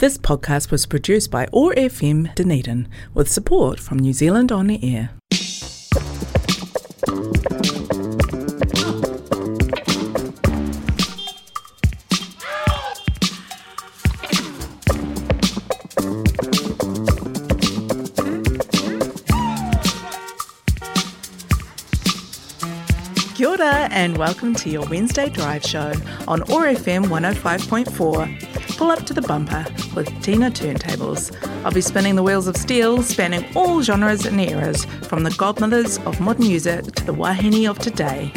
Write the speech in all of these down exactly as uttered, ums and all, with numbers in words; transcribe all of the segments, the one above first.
This podcast was produced by O A R F M Dunedin with support from New Zealand On Air. Kia ora and welcome to your Wednesday Drive Show on O A R F M one oh five point four. Pull up to the bumper with Tina Turntables. I'll be spinning the wheels of steel, spanning all genres and eras, from the godmothers of modern music to the wahine of today.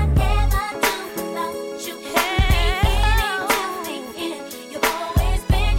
You've always been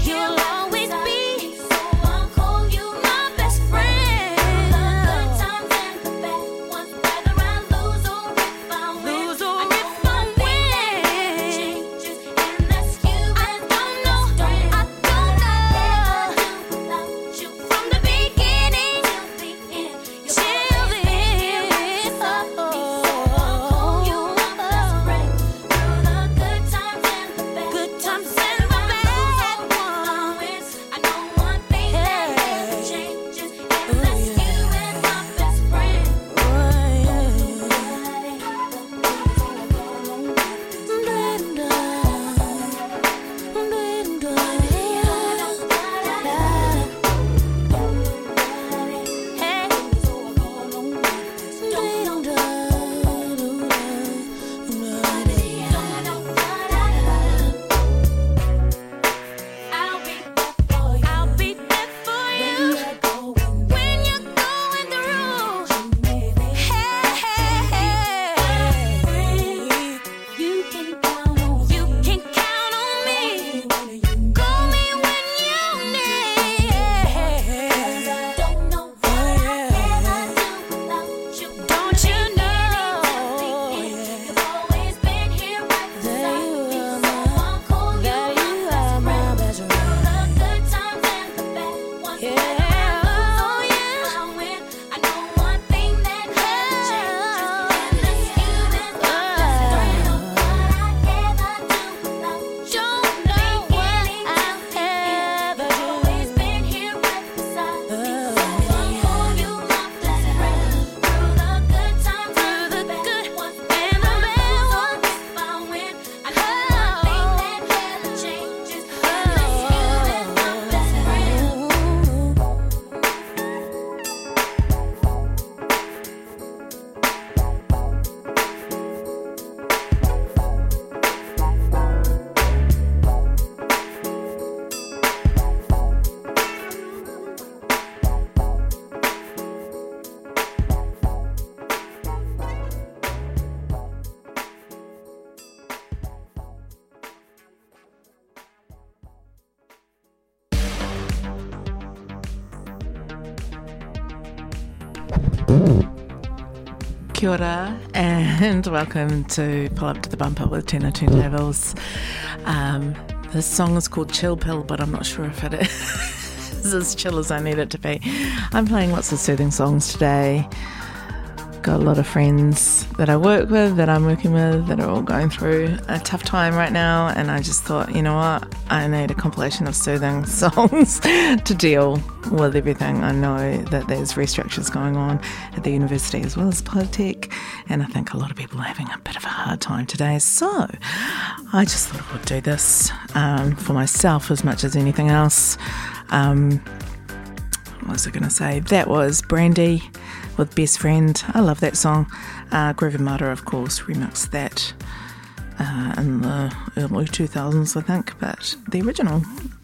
Kia ora and welcome to Pull Up to the Bumper with Tina Turntables. Um, this song is called Chill Pill, but I'm not sure if it is as chill as I need it to be. I'm playing lots of soothing songs today. Got a lot of friends that I work with, that I'm working with, that are all going through a tough time right now, and I just thought, you know what, I need a compilation of soothing songs to deal with everything. I know that there's restructures going on at the university as well as Polytech, and I think a lot of people are having a bit of a hard time today, so I just thought I would do this um, for myself as much as anything else. Um, what was I going to say? That was Brandy with Best Friend. I love that song. Uh, Groovy Murder, of course, remixed that uh, in the early two thousands, I think, but the original,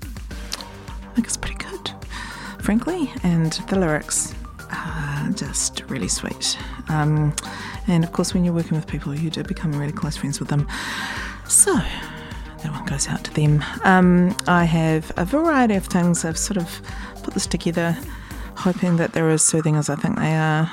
I think it's pretty good, frankly, and the lyrics are just really sweet. Um, and of course, when you're working with people, you do become really close friends with them. So that one goes out to them. Um, I have a variety of things. I've sort of put this together hoping that they're as soothing as I think they are.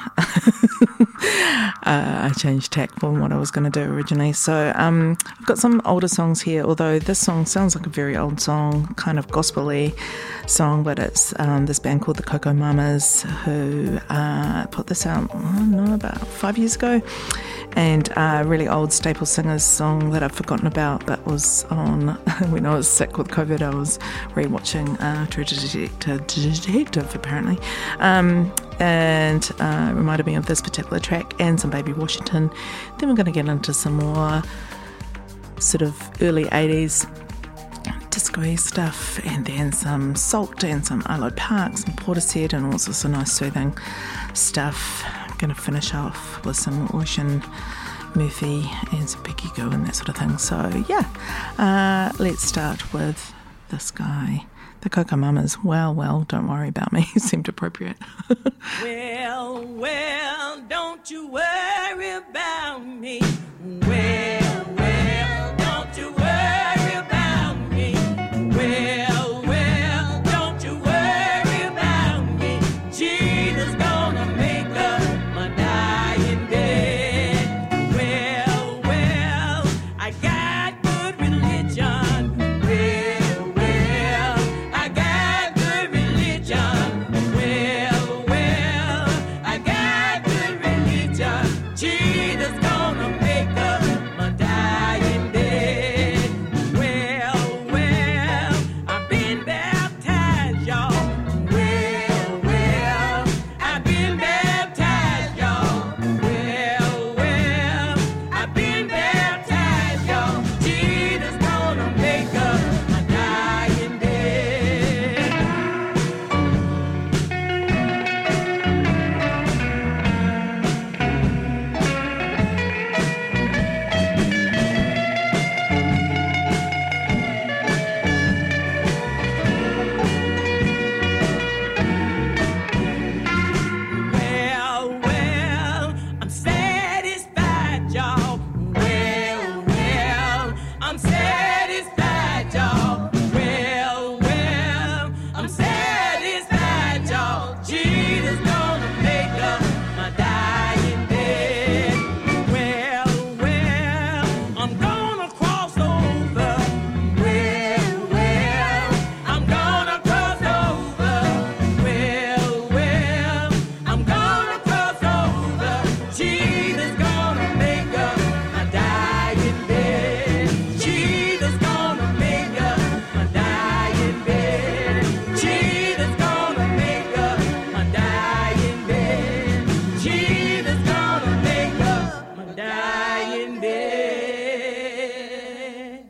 uh, I changed tack from what I was going to do originally. So um, I've got some older songs here, although this song sounds like a very old song, kind of gospel-y song, but it's um, this band called the Coco Mamas who uh, put this out, I don't know, about five years ago. And a really old Staple Singers song that I've forgotten about, but was on when I was sick with COVID. I was rewatching uh, True Detective, Detective apparently, um, and uh, reminded me of this particular track and some Baby Washington. Then we're going to get into some more sort of early eighties disco stuff, and then some Salt and some Arlo Parks and Portishead and all sorts of nice soothing stuff. Going to finish off with some Ocean Murphy and some Becky Goo and that sort of thing. So yeah, uh, let's start with this guy, the Coco Mamas. Well, well, don't worry about me. Seemed appropriate. Well, well, don't you worry about me. Well, well, don't you worry about me. Well, well, don't you worry about me. Jesus gonna make up my dying bed. Well, well, I got good religion. Well, well, I got good religion. Well, well, I got good religion. Jesus gonna make up my dying bed. Well, well, I've been baptized, y'all. Well, well, I've been baptized, y'all. Well, well, I've been baptized, y'all. Jesus gonna make up my dying bed. Well, well, I'm satisfied, y'all. Well, well, I'm satisfied, y'all. Well, well, I'm satisfied, y'all. Jesus gonna make up my dying bed. Well, well, I'm gonna cross over. Well, well, I'm gonna cross over. Well, well, I'm gonna cross over. Jesus gonna make up my dying bed. Jesus gonna make up my dying bed. Jesus gonna make up my dying bed. Jesus gonna make up my dying bed.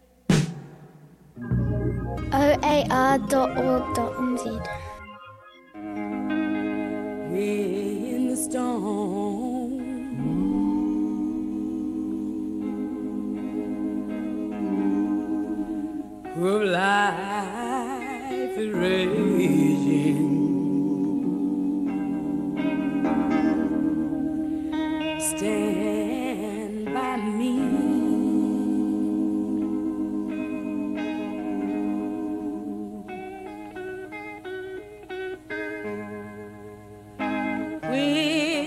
o a r dot org dot n z. Way in the storm, of life is raging. Stand by me. When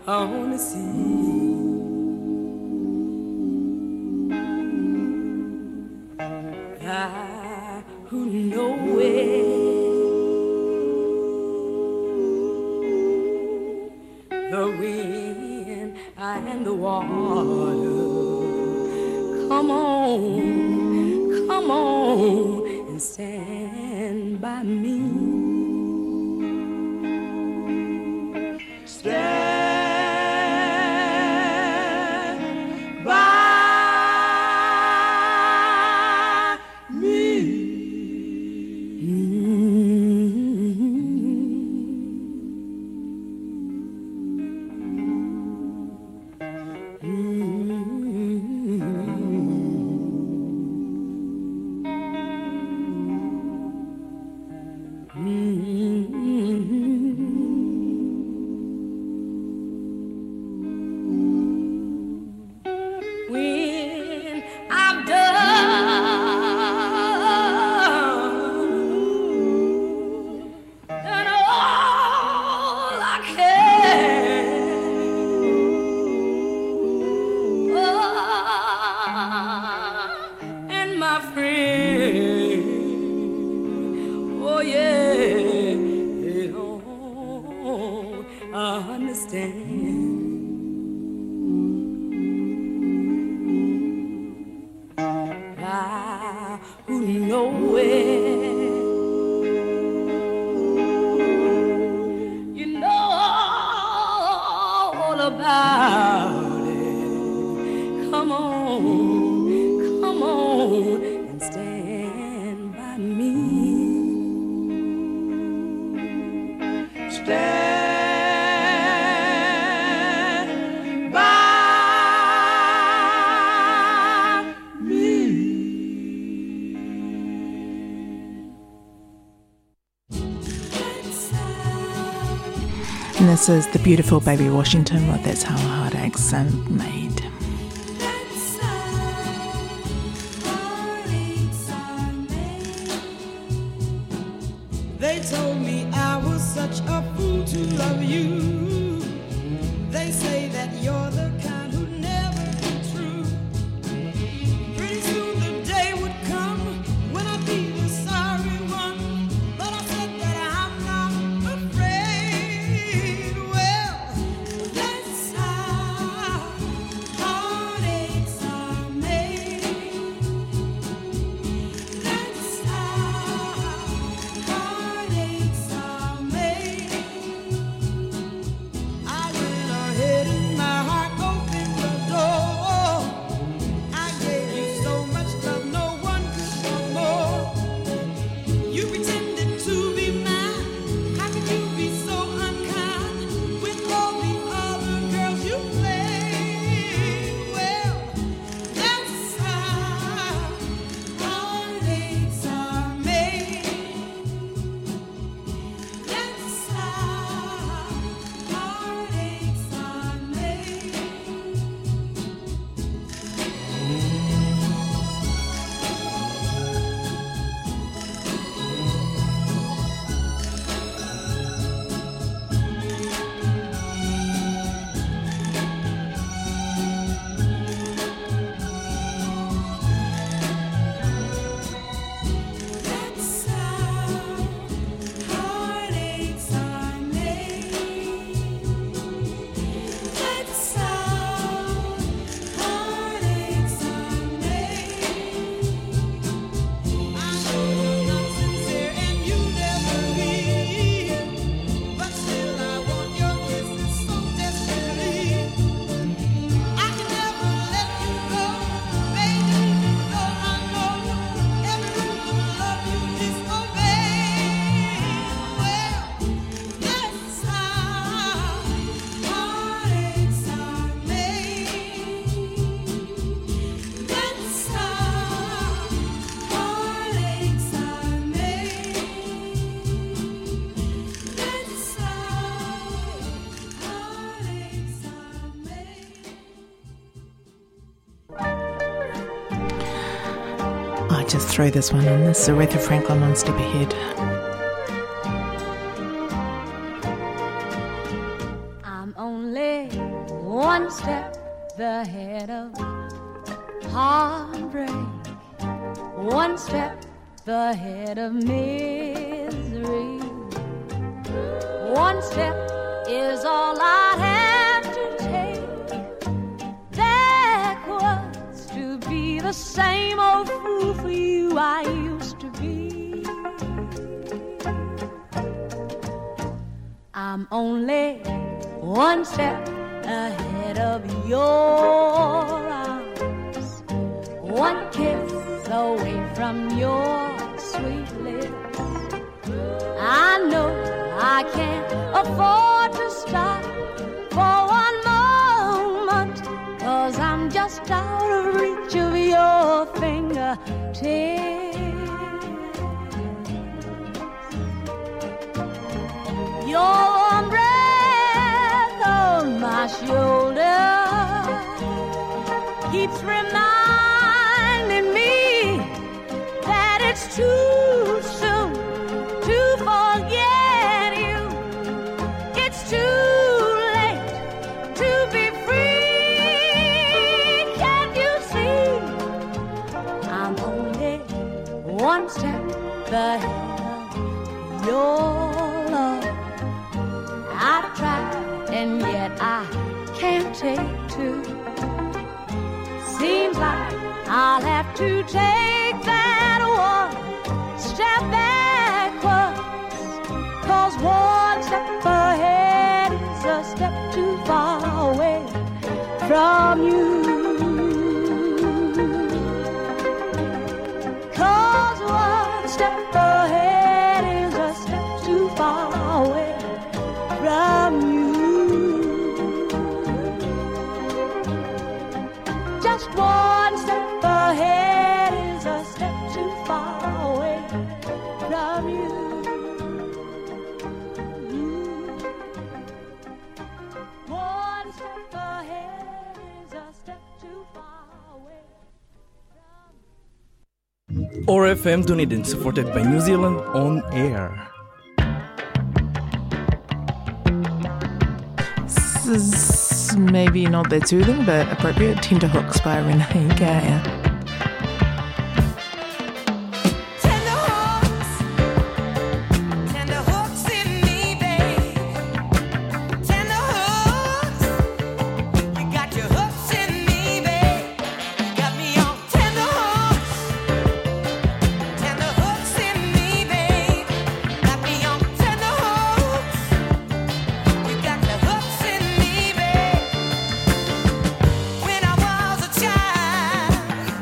I wanna see. I who know it, the wind and the water. Come on, come on and stand by me. Stand by me. When I've done, done all I can, oh, and my friend, oh yeah, they don't understand. I who know it, you know all about it. Come on, come on and stand by me. Stand by me. And this is the beautiful Baby Washington with That's How Heartaches Are Made. They told me I was such a fool to love you. They say that you're the kind who never be true. Pretty soon the day would come when I'd be the sorry one. But I said that I'm not afraid. Well, that's how heartaches are made. That's how heartaches are made. I went ahead and my heart opened the door. I gave you so much love no one could want more. You pretended to be mine. How could you be so unkind with all the other girls you played? Well, that's how heartaches are made. That's how heartaches are made. That's how heartaches are made. That's how heartaches are made. I know you're not sincere and you never leave, but still I want your kisses so desperately. I can never let you go, baby, even though I know every rule of love you disobey. Well, that's how heartaches are made. That's how heartaches are made. That's how heartaches are made. I just threw this one in. This is Aretha Franklin on Step Ahead. I'm I'm only one step ahead of heartbreak, one step ahead of misery. One step is all I have to take backwards to be the same old fool for you I used to be. I'm only one step ahead of your arms, one kiss away from your sweet lips. I know I can't afford to stop for one moment, 'cause I'm just out of reach of your fingertips. Your warm breath on my shoulder keeps reminding me that it's too soon to forget you. It's too late to be free. Can't you see? I'm only one step ahead of your love. I've tried and yet I can't take two. Seems like I'll have to take that one step backwards, 'cause one step ahead is a step too far away from you. 'Cause one step ahead is a step too far away from you. Just one step ahead is a step too far away from you. One step ahead is a step too far away from O R F M Dunedin, supported by New Zealand On Air. This is maybe not that soothing, but appropriate. Tender Hooks by Renee Geyer. Tender hooks, tender hooks in me, babe. Tender hooks, you got your hooks in me, babe. You got me on tender hooks, tender hooks in me, babe. Got me on tender hooks, you got the hooks in me, babe. When I was a child,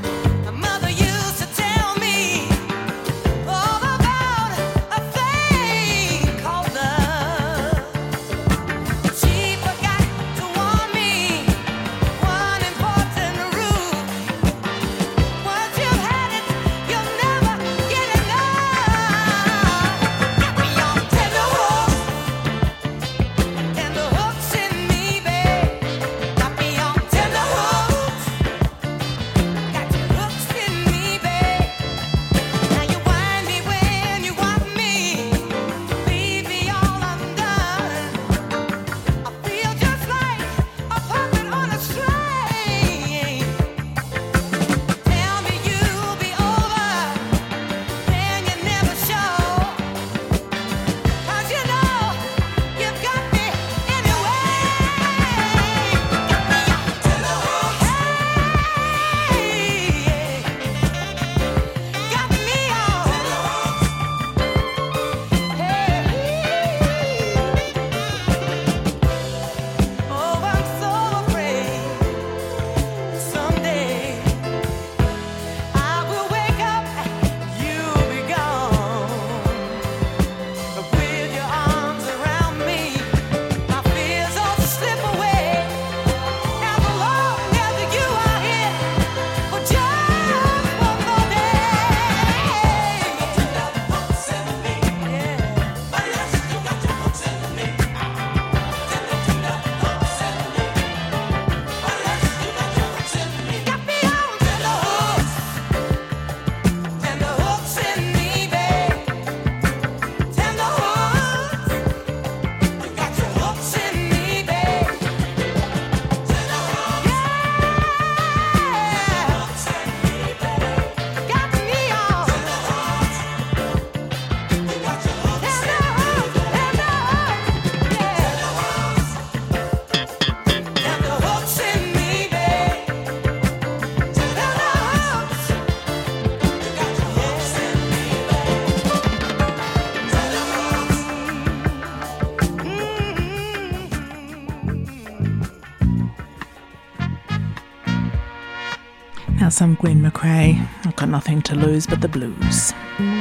Now some Gwen McRae. I've got nothing to lose but the blues.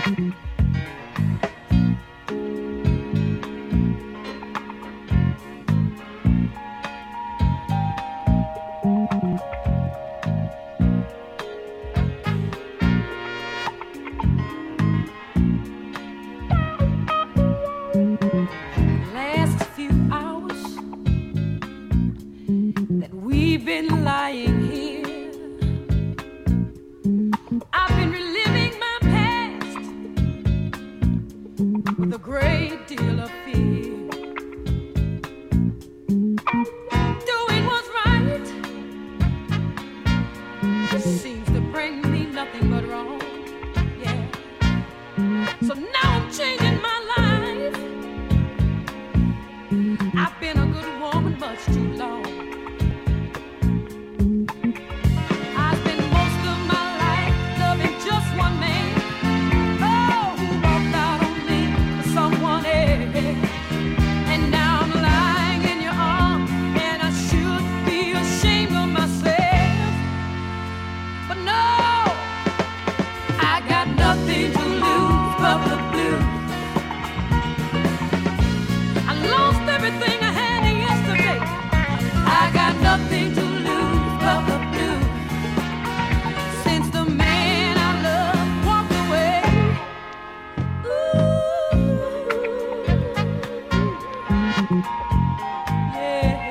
Last few hours that we've been lying here, I've been reliving my past with a great deal of fear. Doing what's right just seems to bring me nothing but wrong. Yeah. So now I'm changing my life. I've been a good woman much too long. I spent most of my life loving just one man. Oh, who walked out on me for someone else. And now I'm lying in your arms, and I should be ashamed of myself. But no, I got nothing to lose but the blues. I lost everything I had yesterday. I got nothing to lose but the blues. Since the man I love walked away. Ooh, yeah,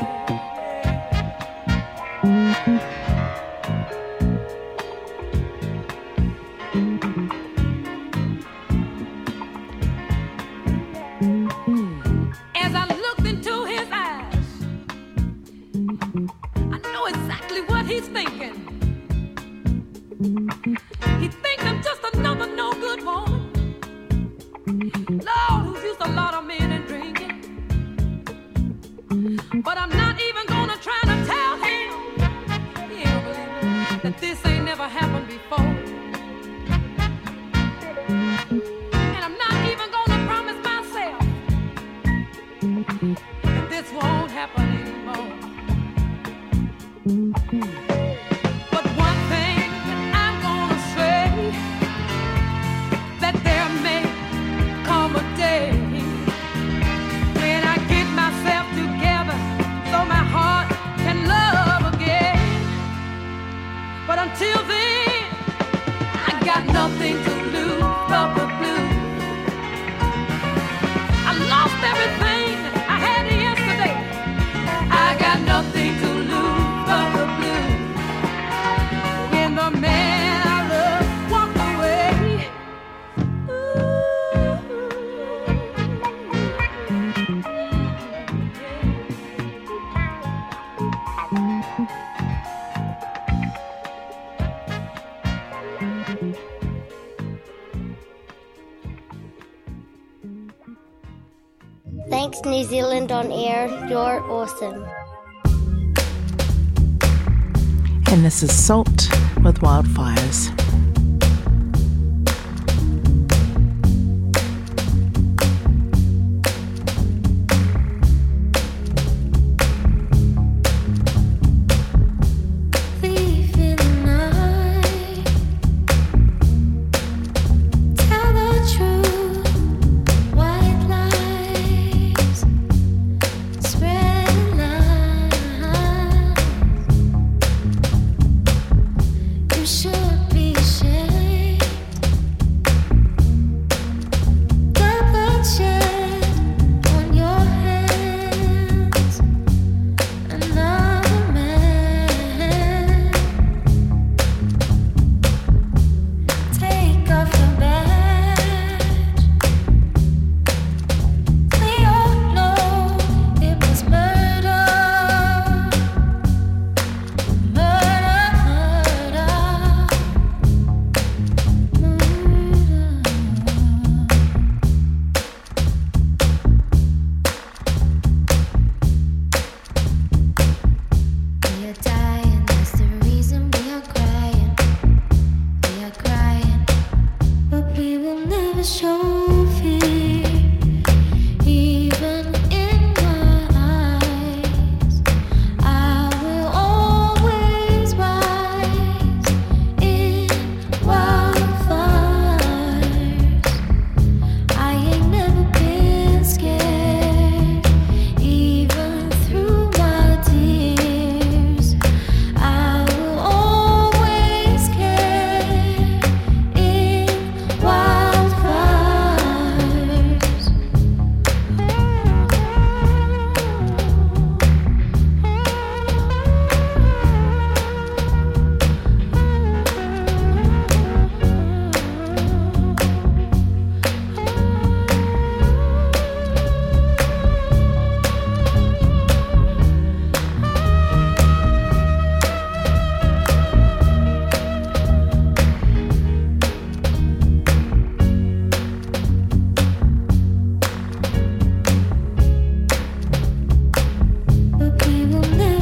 As I looked into his eyes, I know exactly what he's thinking. He thinks I'm just another no good woman. Lord, who's used a lot of men and drinking. But I'm not even gonna try to tell him, he ain't believe me, that this ain't never happened before. And I'm not even gonna promise myself that this won't happen anymore. But one thing I'm gonna say, that there may come a day when I get myself together so my heart can love again. But until then, I got nothing to lose but the blues. I lost everything I had yesterday. I got nothing to lose but the blues. When the man I love walked away. Thanks, New Zealand On Air. You're awesome. And this is Salt with Wildfires. Thief in the night, tell the truth. White lies, spread lies. You should be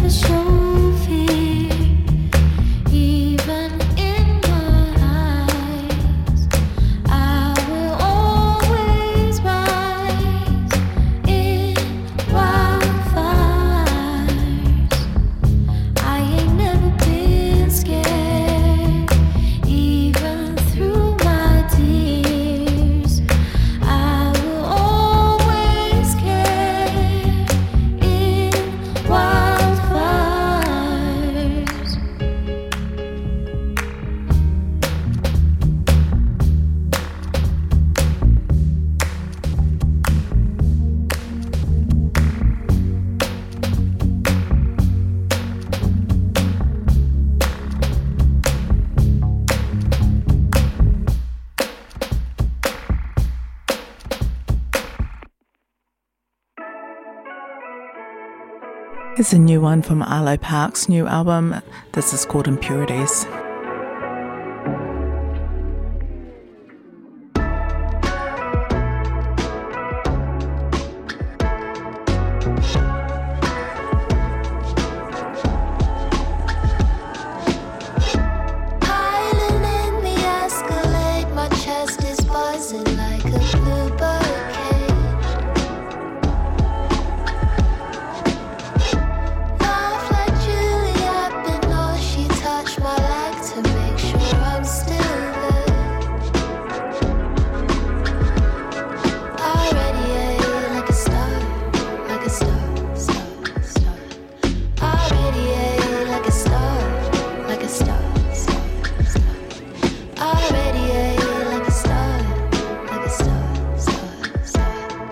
It's a new one from Arlo Parks' new album. This is called Impurities. Piling in the Escalade, my chest is buzzing like a bluebird cage. Laugh like Juliet Binoche, she touched my leg to make sure I'm still there. I radiate like a star, like a star, star, star. I radiate like a star, like a star, star, star. I radiate like a star, like a star, star, star.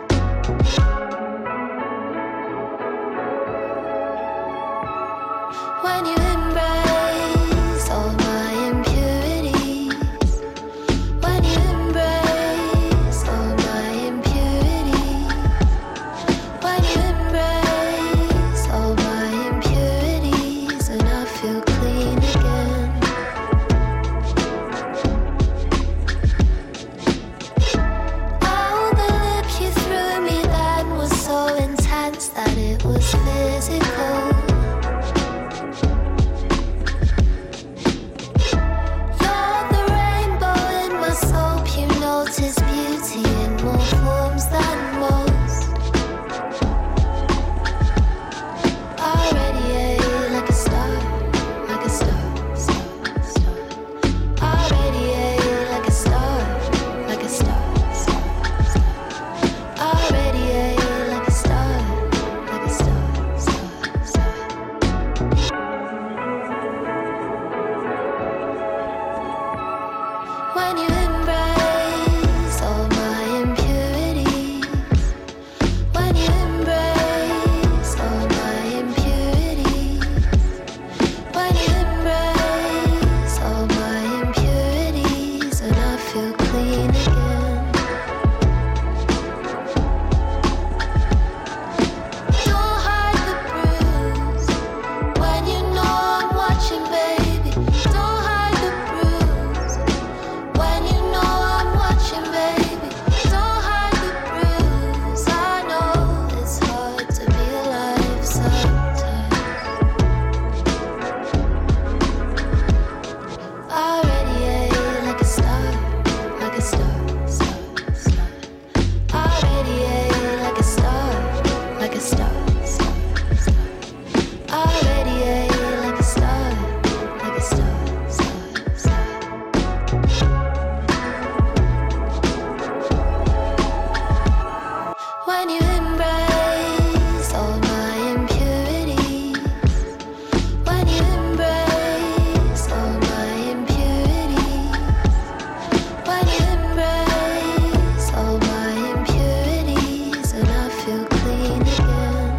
When you embrace all my impurities, when you embrace all my impurities, when you embrace all my impurities, and I feel clean again. Oh, the look you threw me then was so intense that it was physical. You're the rainbow in my soap. You notice beauty in more forms than most. I radiate like a star, like a star, star, star. I radiate like a star, like a star, star, star. I radiate like a star, like a star, star, star. When you embrace all my impurities, when you embrace all my impurities, when you embrace all my impurities, and I feel clean again. Don't hide the bruise when you know I'm watching, baby. Don't hide the bruise when you know I'm watching, baby. Don't hide the bruise. I know it's hard to be alive sometimes. I radiate like a star, like a star, star, star. I radiate like a star, like a star, star, star. I radiate like a star, like a star, star, star. When you embrace all my impurities, when you embrace all my impurities, when you embrace all my impurities, and I feel clean again.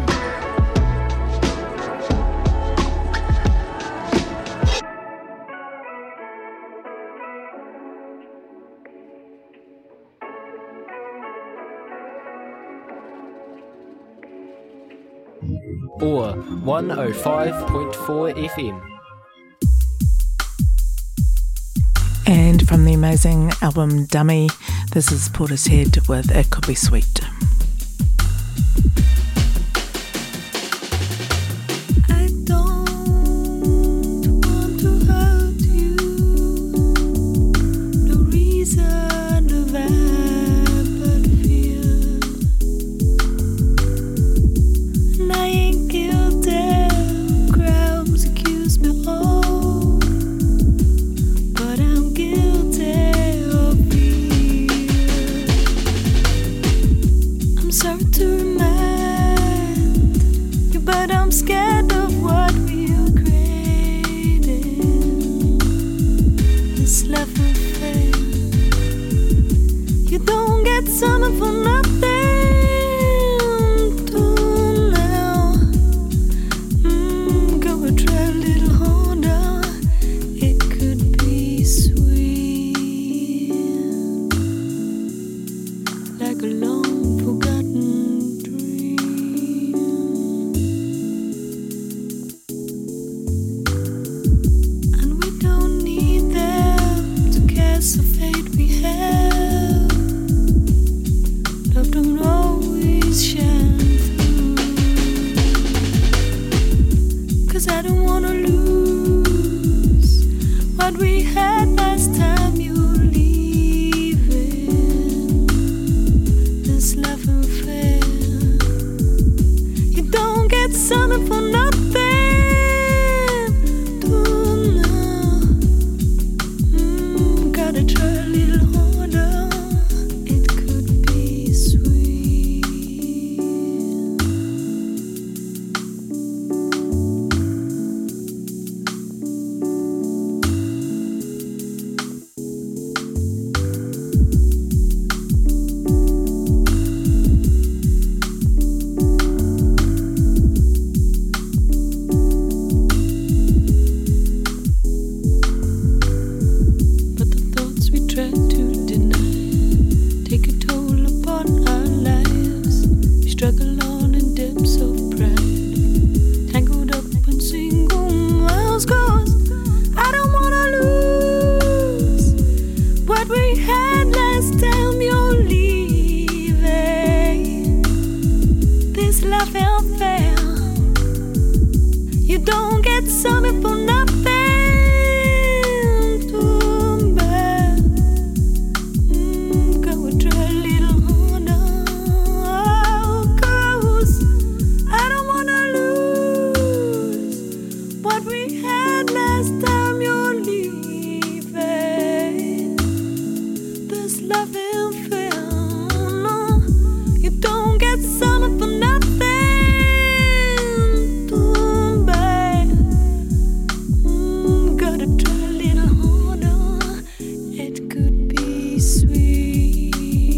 Or one oh five point four F M. And from the amazing album Dummy, this is Portishead with It Could Be Sweet. I don't 'cause I don't wanna lose what we had last time you were leaving. This love ain't fair. You don't get something for nothing. Do now. Mm, gotta try a little harder. It could be sweet. But the thoughts we try to deny take a toll upon our lives. We struggle on in depths of pride, tangled up in single miles. 'Cause I don't wanna lose what we had last time you're leaving. This love ain't fair. You don't get something for nothing. Too bad. Mm, go and try a little harder. 'Cause I don't wanna lose what we had last time you're leaving. This love ain't fair. No, you don't get something for nothing. Too bad. Mm, gotta try a little harder. It could be sweet.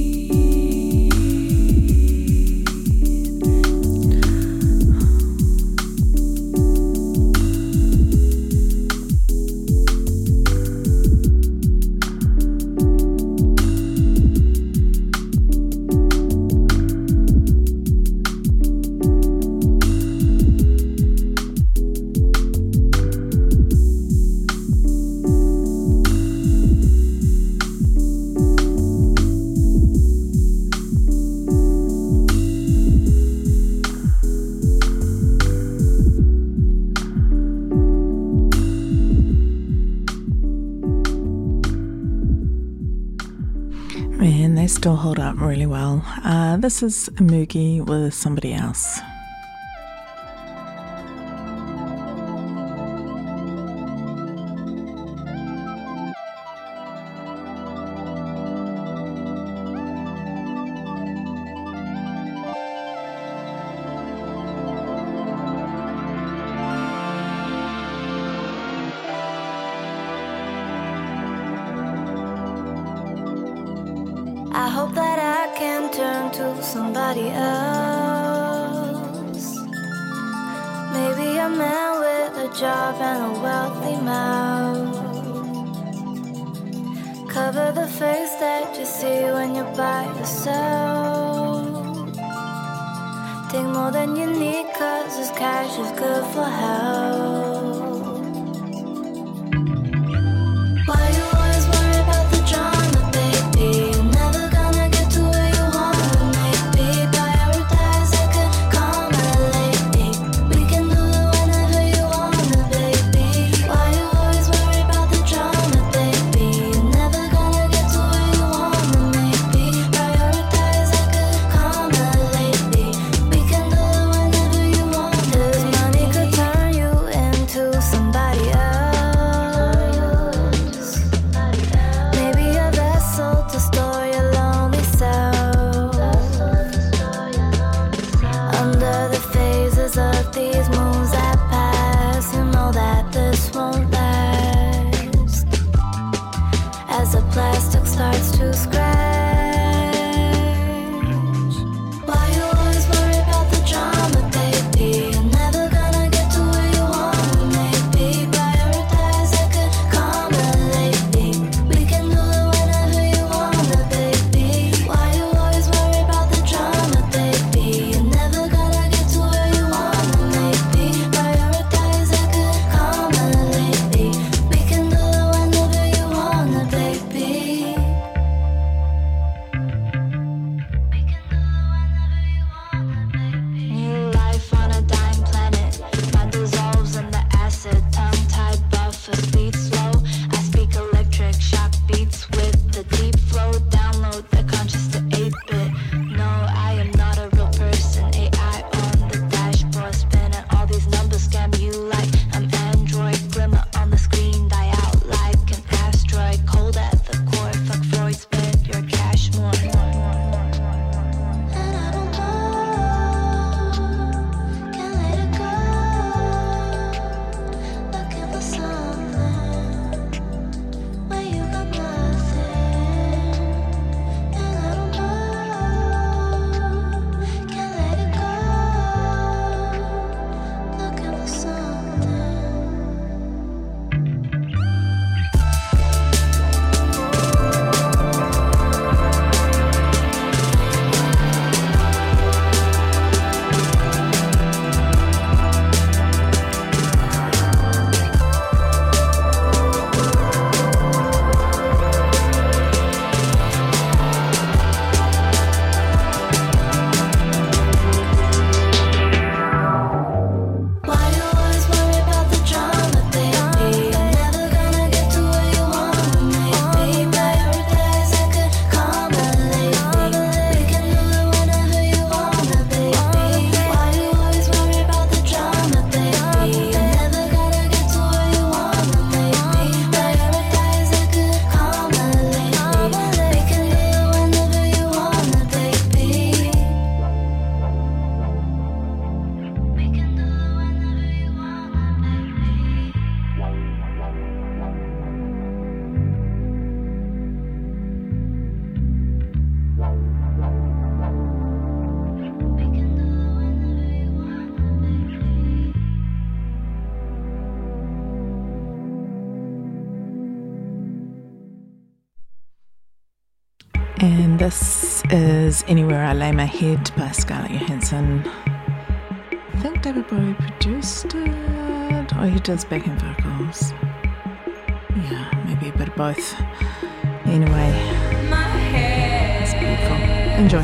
Man, they still hold up really well. Uh, this is Moogie with Somebody Else. I hope that I can turn to somebody else. Maybe a man with a job and a wealthy mouth. Cover the face that you see when you're by yourself. Take more than you need, 'cause this cash is good for health. Why you always worry about the drama, baby? You're never gonna get to where you wanna maybe. Prioritize a good karma lately. We can do it whenever you wanna, baby. Why you always worry about the drama, baby? You're never gonna get to where you wanna maybe. Prioritize a good karma lately. We can do it whenever you want. 'Cause money could turn And this is Anywhere I Lay My Head by Scarlett Johansson. I think David Bowie produced it, or he does backing vocals. Yeah, maybe a bit of both. Anyway, it's beautiful. Enjoy.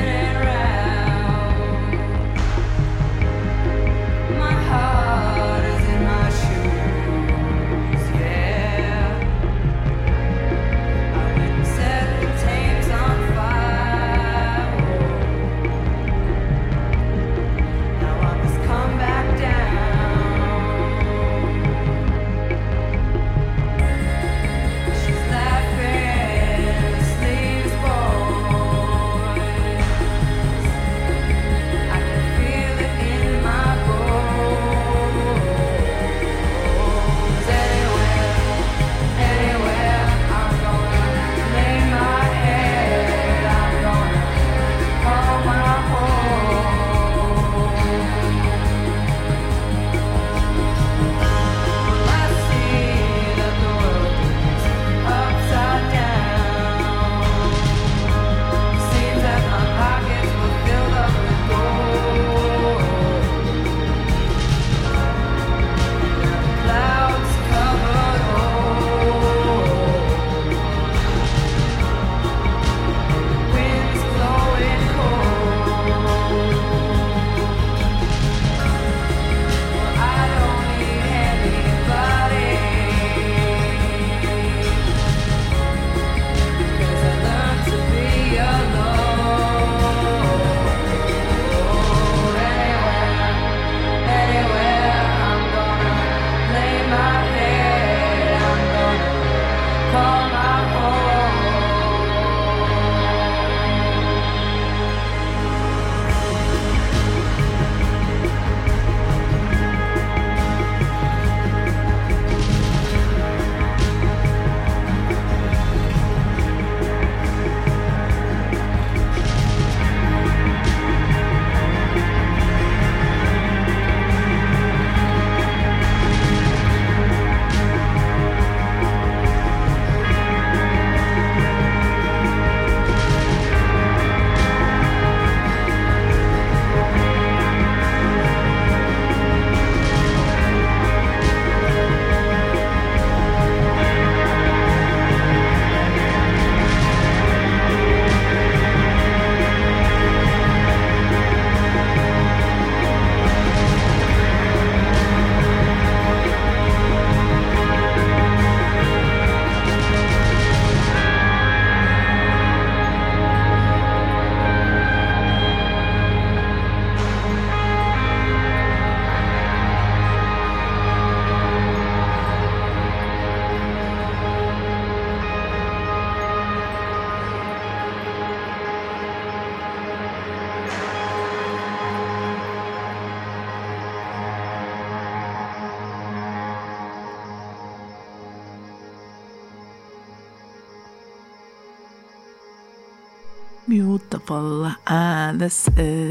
Beautiful. Uh, this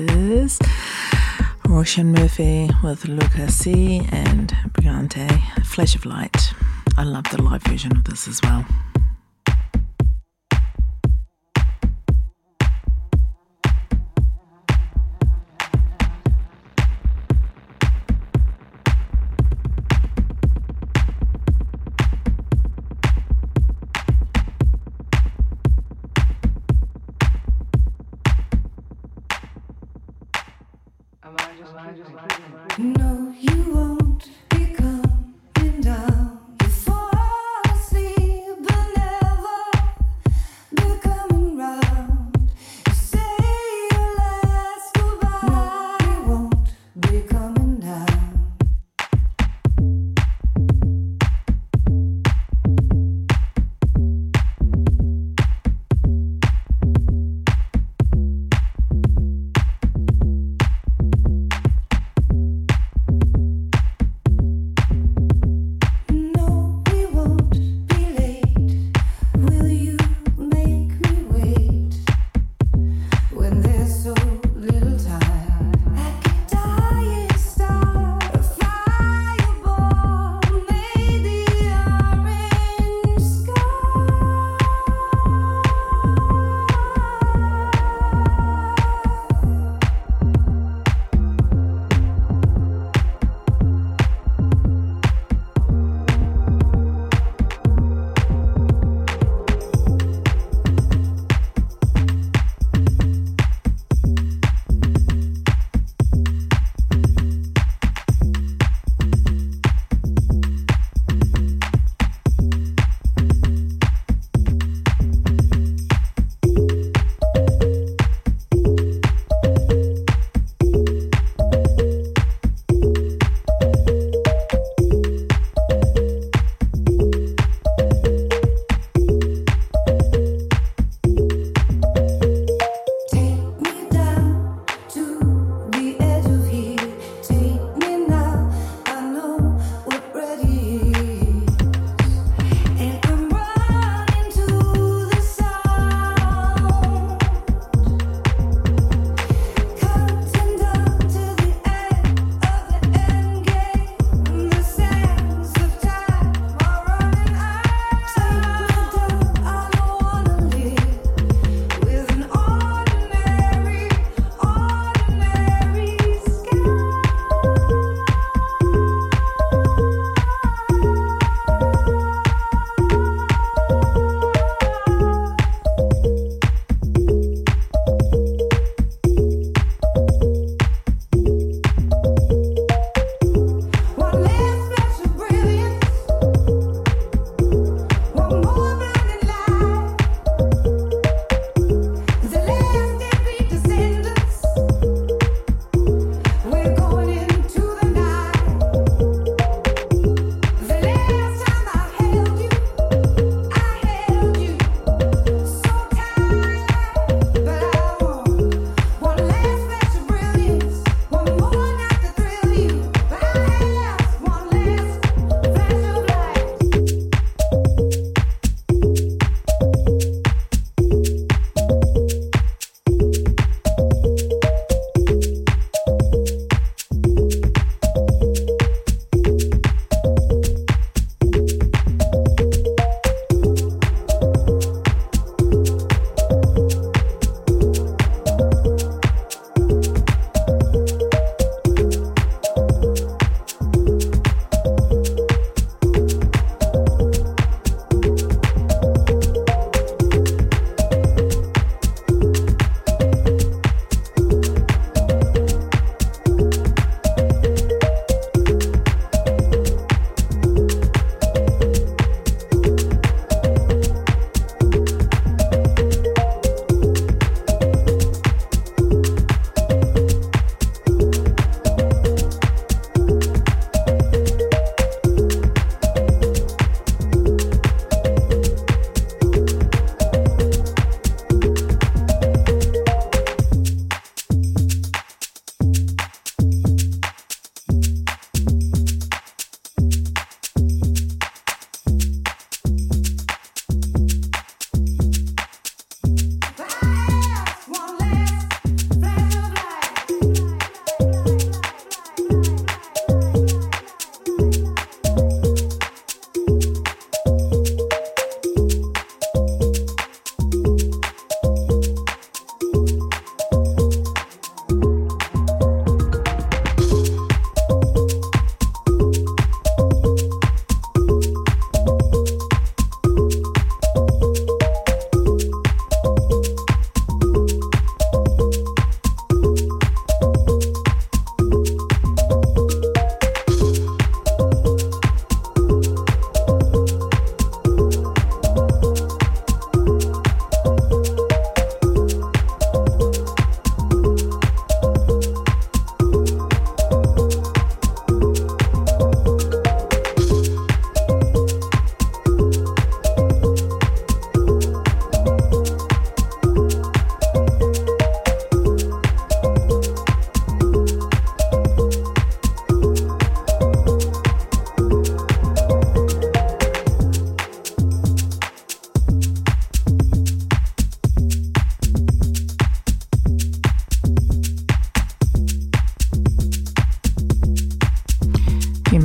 is Roshan Murphy with Luca C and Brigante, Flash of Light. I love the live version of this as well. No, you won't be coming down. You fall asleep beneath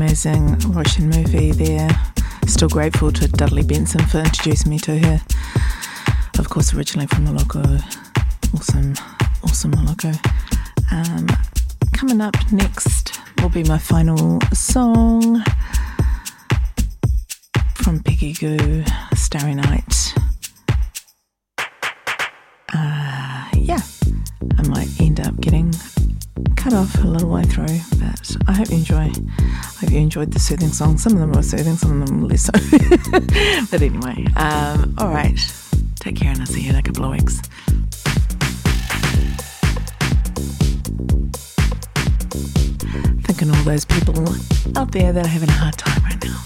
amazing Russian movie there. Still grateful to Dudley Benson for introducing me to her. Of course, originally from Morocco. Awesome, awesome Morocco. Um, coming up next will be my final song from Peggy Gou, Starry Night. Uh, yeah, I might end up getting cut off a little way through, but I hope you enjoy. I hope you enjoyed the soothing songs. Some of them were soothing, some of them less so. But anyway, um, all right. Take care, and I'll see you in a couple of weeks. Thinking all those people out there that are having a hard time right now.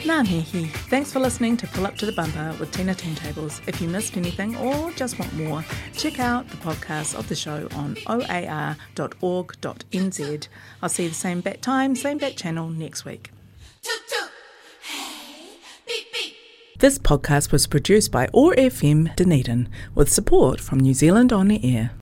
Nā mihi. Thanks for listening to Pull Up to the Bumper with Tina Turntables. If you missed anything or just want more, check out the podcast of the show on o a r dot org dot n z. I'll see you the same bat time, same bat channel next week. This podcast was produced by O A R F M Dunedin with support from New Zealand On Air.